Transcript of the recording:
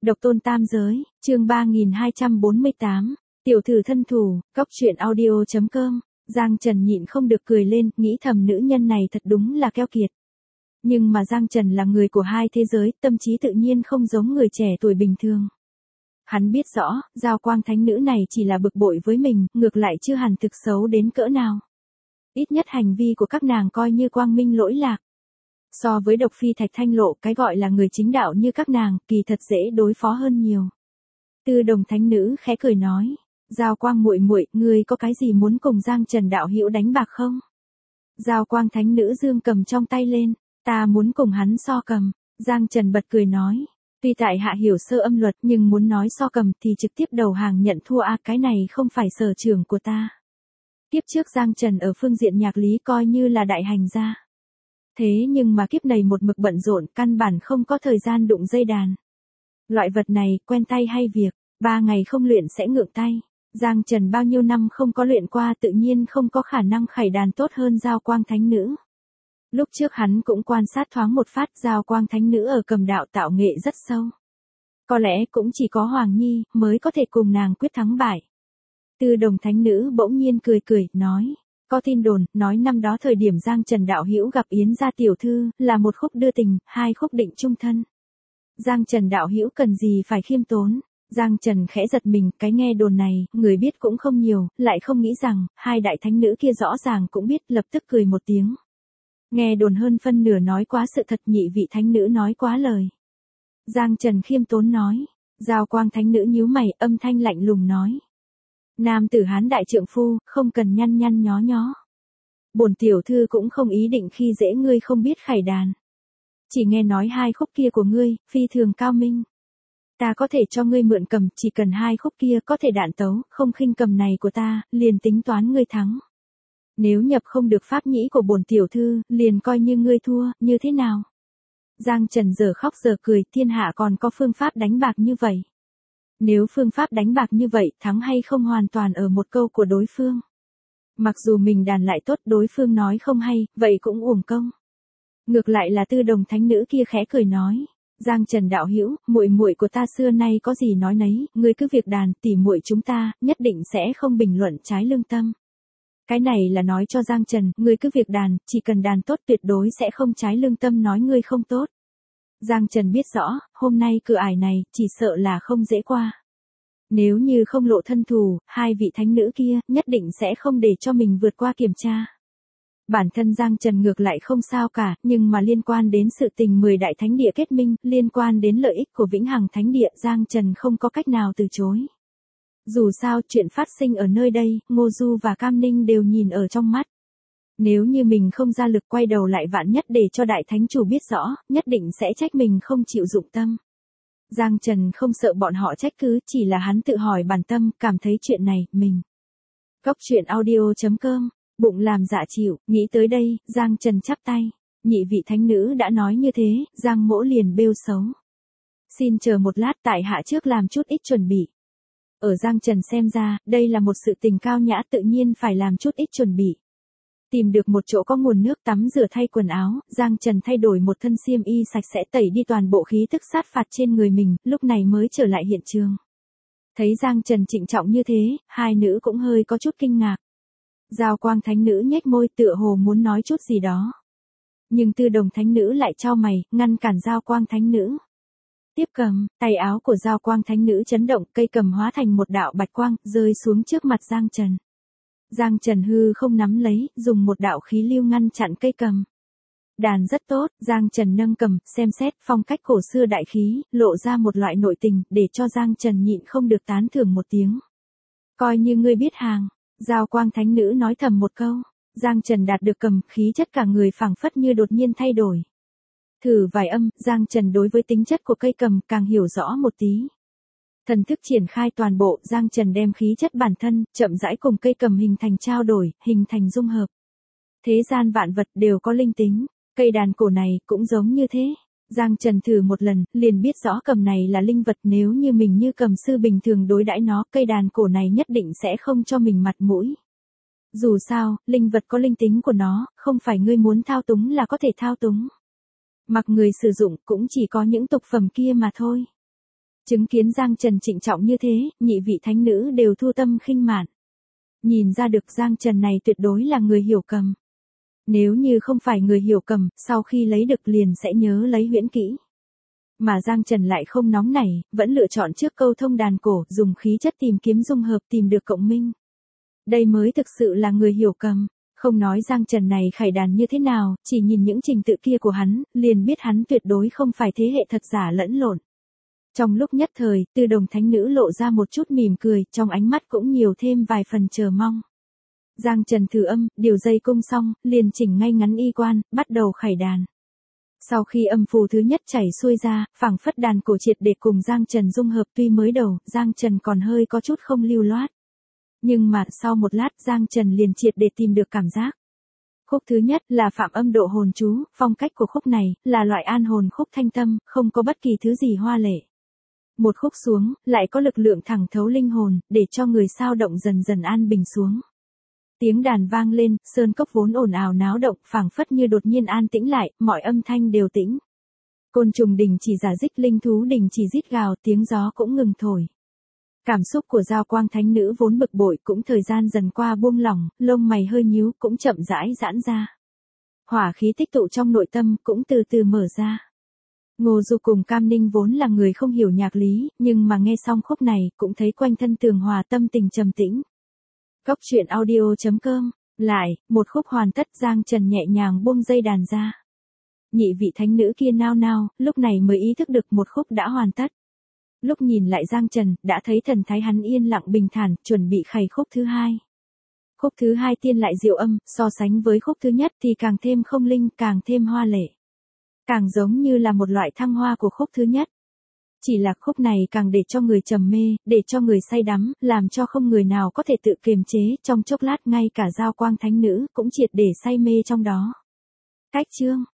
Độc tôn tam giới, chương 3248, tiểu thử thân thủ, cóc truyện audio.com, Giang Trần nhịn không được cười lên, nghĩ thầm nữ nhân này thật đúng là keo kiệt. Nhưng mà Giang Trần là người của hai thế giới, tâm trí tự nhiên không giống người trẻ tuổi bình thường. Hắn biết rõ, Giao Quang Thánh Nữ này chỉ là bực bội với mình, ngược lại chưa hẳn thực xấu đến cỡ nào. Ít nhất hành vi của các nàng coi như quang minh lỗi lạc. So với Độc Phi Thạch Thanh Lộ, cái gọi là người chính đạo như các nàng, kỳ thật dễ đối phó hơn nhiều. Tư Đồng Thánh Nữ khẽ cười nói, Giao Quang muội muội, ngươi có cái gì muốn cùng Giang Trần đạo hữu đánh bạc không? Giao Quang Thánh Nữ giương cầm trong tay lên, ta muốn cùng hắn so cầm. Giang Trần bật cười nói, tuy tại hạ hiểu sơ âm luật nhưng muốn nói so cầm thì trực tiếp đầu hàng nhận thua cái này không phải sở trường của ta. Kiếp trước Giang Trần ở phương diện nhạc lý coi như là đại hành gia. Thế nhưng mà kiếp này một mực bận rộn, căn bản không có thời gian đụng dây đàn. Loại vật này, quen tay hay việc, 3 ngày không luyện sẽ ngượng tay. Giang Trần bao nhiêu năm không có luyện qua tự nhiên không có khả năng khải đàn tốt hơn Giao Quang Thánh Nữ. Lúc trước hắn cũng quan sát thoáng một phát, Giao Quang Thánh Nữ ở cầm đạo tạo nghệ rất sâu. Có lẽ cũng chỉ có Hoàng Nhi mới có thể cùng nàng quyết thắng bại. Tư Đồng Thánh Nữ bỗng nhiên cười cười, nói, có tin đồn, nói năm đó thời điểm Giang Trần đạo hữu gặp Yến gia tiểu thư, là một khúc đưa tình, 2 khúc định chung thân. Giang Trần đạo hữu cần gì phải khiêm tốn. Giang Trần khẽ giật mình, cái nghe đồn này, người biết cũng không nhiều, lại không nghĩ rằng, hai đại thánh nữ kia rõ ràng cũng biết, lập tức cười một tiếng. Nghe đồn hơn phân nửa nói quá sự thật, nhị vị thánh nữ nói quá lời. Giang Trần khiêm tốn nói, Giao Quang Thánh Nữ nhíu mày, âm thanh lạnh lùng nói. Nam tử Hán đại trượng phu, không cần nhăn nhăn nhó nhó. Bổn tiểu thư cũng không ý định khi dễ ngươi không biết khải đàn. Chỉ nghe nói 2 khúc kia của ngươi, phi thường cao minh. Ta có thể cho ngươi mượn cầm, chỉ cần 2 khúc kia có thể đạn tấu, không khinh cầm này của ta, liền tính toán ngươi thắng. Nếu nhập không được pháp nhĩ của bổn tiểu thư, liền coi như ngươi thua, như thế nào? Giang Trần giờ khóc giờ cười, thiên hạ còn có phương pháp đánh bạc như vậy. Nếu phương pháp đánh bạc như vậy, thắng hay không hoàn toàn ở một câu của đối phương. Mặc dù mình đàn lại tốt, đối phương nói không hay, vậy cũng uổng công. Ngược lại là Tư Đồng Thánh Nữ kia khẽ cười nói, Giang Trần đạo hữu, muội muội của ta xưa nay có gì nói nấy, ngươi cứ việc đàn, tỉ muội chúng ta nhất định sẽ không bình luận trái lương tâm. Cái này là nói cho Giang Trần, ngươi cứ việc đàn, chỉ cần đàn tốt tuyệt đối sẽ không trái lương tâm nói ngươi không tốt. Giang Trần biết rõ, hôm nay cửa ải này, chỉ sợ là không dễ qua. Nếu như không lộ thân thủ, hai vị thánh nữ kia, nhất định sẽ không để cho mình vượt qua kiểm tra. Bản thân Giang Trần ngược lại không sao cả, nhưng mà liên quan đến sự tình 10 đại thánh địa kết minh, liên quan đến lợi ích của Vĩnh Hằng Thánh Địa, Giang Trần không có cách nào từ chối. Dù sao, chuyện phát sinh ở nơi đây, Ngô Du và Cam Ninh đều nhìn ở trong mắt. Nếu như mình không ra lực quay đầu lại vạn nhất để cho đại thánh chủ biết rõ, nhất định sẽ trách mình không chịu dụng tâm. Giang Trần không sợ bọn họ trách cứ, chỉ là hắn tự hỏi bản tâm, cảm thấy chuyện này, mình. Cóc truyện audio.com, bụng làm dạ chịu, nghĩ tới đây, Giang Trần chắp tay. Nhị vị thánh nữ đã nói như thế, Giang mỗ liền bêu xấu. Xin chờ một lát, tại hạ trước làm chút ít chuẩn bị. Ở Giang Trần xem ra, đây là một sự tình cao nhã, tự nhiên phải làm chút ít chuẩn bị. Tìm được một chỗ có nguồn nước tắm rửa thay quần áo, Giang Trần thay đổi một thân xiêm y sạch sẽ tẩy đi toàn bộ khí tức sát phạt trên người mình, lúc này mới trở lại hiện trường. Thấy Giang Trần trịnh trọng như thế, hai nữ cũng hơi có chút kinh ngạc. Giao Quang Thánh Nữ nhếch môi tựa hồ muốn nói chút gì đó. Nhưng Tư Đồng Thánh Nữ lại chau mày, ngăn cản Giao Quang Thánh Nữ. Tiếp cầm, tay áo của Giao Quang Thánh Nữ chấn động, cây cầm hóa thành một đạo bạch quang, rơi xuống trước mặt Giang Trần. Giang Trần hư không nắm lấy, dùng một đạo khí lưu ngăn chặn cây cầm. Đàn rất tốt, Giang Trần nâng cầm, xem xét phong cách cổ xưa đại khí, lộ ra một loại nội tình, để cho Giang Trần nhịn không được tán thưởng một tiếng. Coi như ngươi biết hàng, Giao Quang Thánh Nữ nói thầm một câu. Giang Trần đạt được cầm, khí chất cả người phảng phất như đột nhiên thay đổi. Thử vài âm, Giang Trần đối với tính chất của cây cầm càng hiểu rõ một tí. Thần thức triển khai toàn bộ, Giang Trần đem khí chất bản thân, chậm rãi cùng cây cầm hình thành trao đổi, hình thành dung hợp. Thế gian vạn vật đều có linh tính, cây đàn cổ này cũng giống như thế. Giang Trần thử một lần, liền biết rõ cầm này là linh vật, nếu như mình như cầm sư bình thường đối đãi nó, cây đàn cổ này nhất định sẽ không cho mình mặt mũi. Dù sao, linh vật có linh tính của nó, không phải ngươi muốn thao túng là có thể thao túng. Mặc người sử dụng cũng chỉ có những tục phẩm kia mà thôi. Chứng kiến Giang Trần trịnh trọng như thế, nhị vị thánh nữ đều thu tâm khinh mạn. Nhìn ra được Giang Trần này tuyệt đối là người hiểu cầm. Nếu như không phải người hiểu cầm, sau khi lấy được liền sẽ nhớ lấy huyễn kỹ. Mà Giang Trần lại không nóng nảy, vẫn lựa chọn trước câu thông đàn cổ, dùng khí chất tìm kiếm dung hợp tìm được cộng minh. Đây mới thực sự là người hiểu cầm. Không nói Giang Trần này khải đàn như thế nào, chỉ nhìn những trình tự kia của hắn, liền biết hắn tuyệt đối không phải thế hệ thật giả lẫn lộn. Trong lúc nhất thời, Tư Đồng thánh nữ lộ ra một chút mỉm cười, trong ánh mắt cũng nhiều thêm vài phần chờ mong. Giang Trần thử âm, điều dây cung xong, liền chỉnh ngay ngắn y quan, bắt đầu khải đàn. Sau khi âm phù thứ nhất chảy xuôi ra, phảng phất đàn cổ triệt để cùng Giang Trần dung hợp, tuy mới đầu, Giang Trần còn hơi có chút không lưu loát. Nhưng mà, sau một lát Giang Trần liền triệt để tìm được cảm giác. Khúc thứ nhất là phạm âm độ hồn chú, phong cách của khúc này, là loại an hồn khúc thanh tâm, không có bất kỳ thứ gì hoa lệ. Một khúc xuống, lại có lực lượng thẳng thấu linh hồn, để cho người sao động dần dần an bình xuống. Tiếng đàn vang lên, sơn cốc vốn ồn ào náo động, phảng phất như đột nhiên an tĩnh lại, mọi âm thanh đều tĩnh. Côn trùng đình chỉ rả rích, linh thú đình chỉ rít gào, tiếng gió cũng ngừng thổi. Cảm xúc của Giao Quang thánh nữ vốn bực bội cũng thời gian dần qua buông lỏng, lông mày hơi nhíu cũng chậm rãi giãn ra. Hỏa khí tích tụ trong nội tâm cũng từ từ mở ra. Ngô Du cùng Cam Ninh vốn là người không hiểu nhạc lý, nhưng mà nghe xong khúc này cũng thấy quanh thân tường hòa, tâm tình trầm tĩnh. Cốc truyện audio.com. Lại, một khúc hoàn tất, Giang Trần nhẹ nhàng buông dây đàn ra. Nhị vị thánh nữ kia nao nao, lúc này mới ý thức được một khúc đã hoàn tất. Lúc nhìn lại Giang Trần, đã thấy thần thái hắn yên lặng bình thản, chuẩn bị khải khúc thứ hai. Khúc thứ hai tiên lại diệu âm, so sánh với khúc thứ nhất thì càng thêm không linh, càng thêm hoa lệ. Càng giống như là một loại thăng hoa của khúc thứ nhất. Chỉ là khúc này càng để cho người trầm mê, để cho người say đắm, làm cho không người nào có thể tự kiềm chế, trong chốc lát ngay cả Giao Quang thánh nữ cũng triệt để say mê trong đó. Cách chương